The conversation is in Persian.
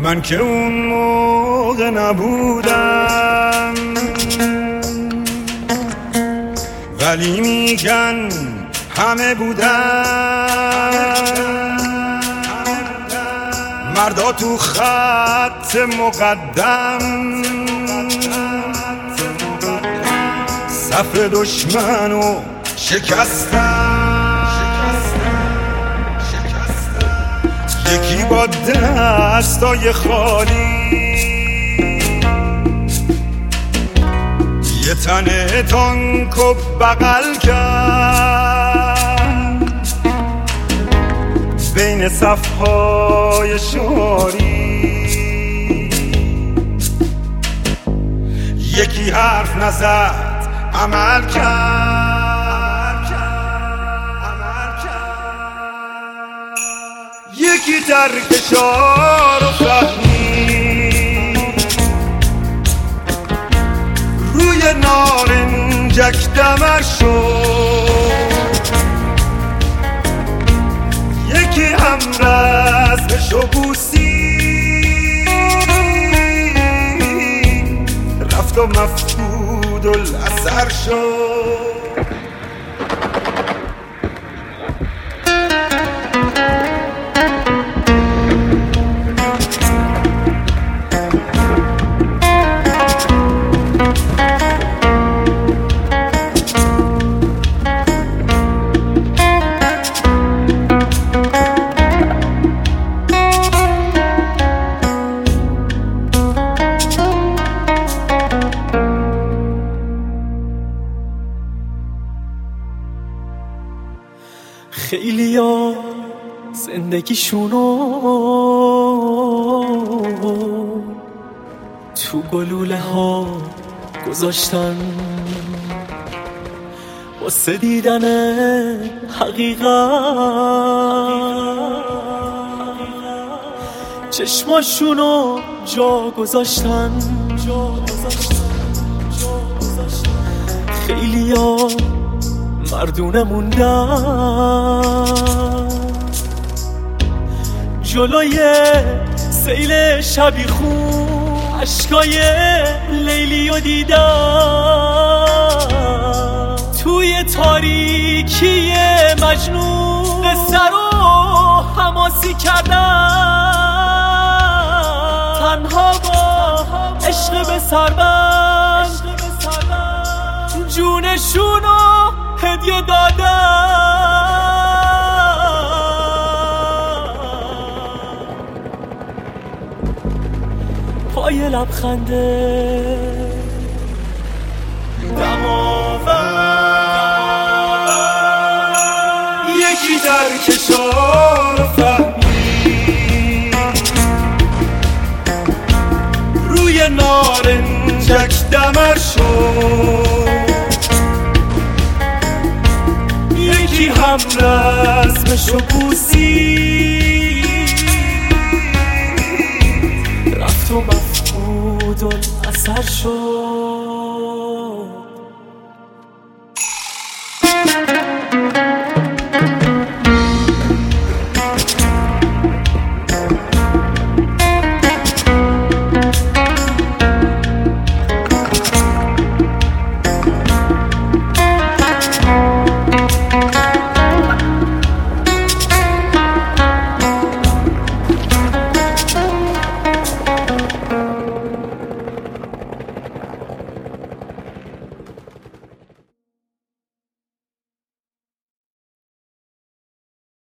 من که اون موقع نبودم، ولی میگن همه بودن. مردا تو خط مقدم، صف دشمنو شکستن. یکی با دستای خالی یه تن تانکو بغل کرد بین صفهای شاری. یکی حرف نزد عمل کرد، یکی ترکشار رو فهمید، روی نارنجک دمر شد. یکی هم رزمشو بوسید، رفت و مفقود الاثر شد. خیلیا زندگیشونو تو گلوله ها گذاشتن واسه دیدن حقیقت. چشماشونو جا گذاشتن. خیلیا مردونه موندن جلوی سیل شبیخون، عشقای لیلی رو دیدن توی تاریکی مجنون، قصه رو حماسی کردن تنها با عشق به سربند، جونشونو هدیه دادن. پای لبخنده دماوند، یکی در کشار فهمید، روی نارنجک دمر شد. یکی هم رزمشو بوسید، رفت و مفقود الاثر شد.